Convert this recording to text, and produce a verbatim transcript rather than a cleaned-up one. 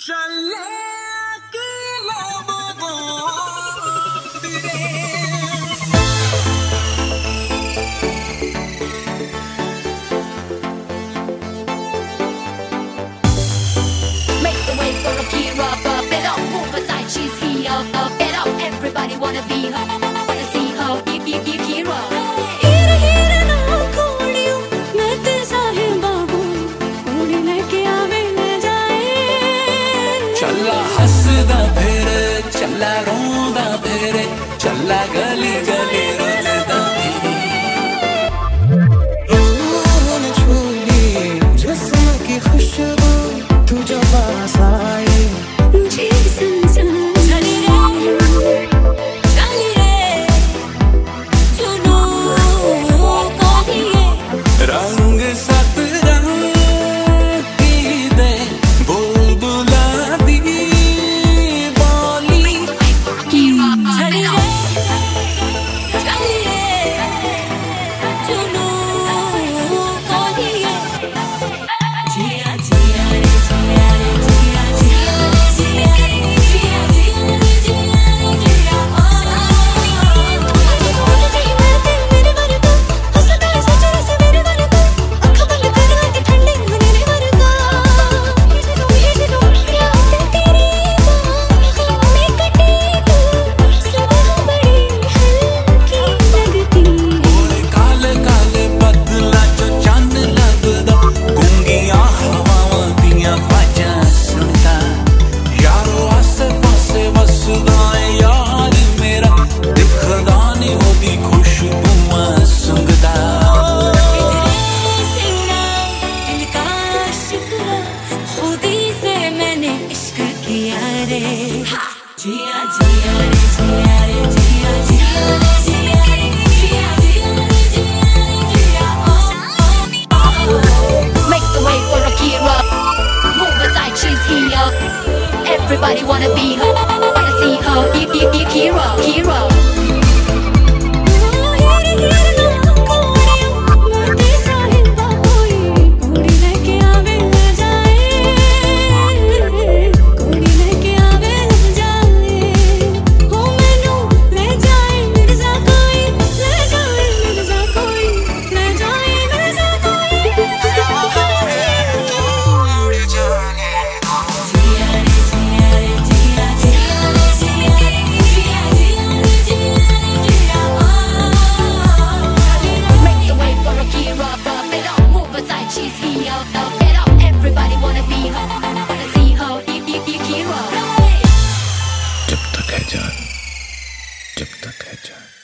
Everybody wanna be her, wanna see her, be, be, be hero. हीर हीर ना कोड़ियो, मैं ते साहिल बाबू, कोड़ी लेके आवे ले जाए. चला हसदा फिरे, चला रोंदा फिरे, चला गली गली रोंदा फिरे. रूह ने छू ली जिस्म की खुशबू, तू जब पास आए. जी सन चली रे. रंग सतरंगी दे बुलबुला दी बोली. चली रे, चली रे, चुनू कोलिए. जिया जिया रे जिया रे जिया जिया रे जिया रे जिया जिया रे जिया रे जिया. मेरे बारे को हंसता है सच से मेरे बारे को. जिया जिया रे जिया रे जिया जिया रे जिया रे जिया जिया रे जिया रे जिया. Make the way for Akira. Move aside, she's here. Everybody wanna be her, wanna see her, be, be, be hero, hero. Everybody wanna be her, wanna see her, be, be, be hero. जब तक है जान, जब तक है जान.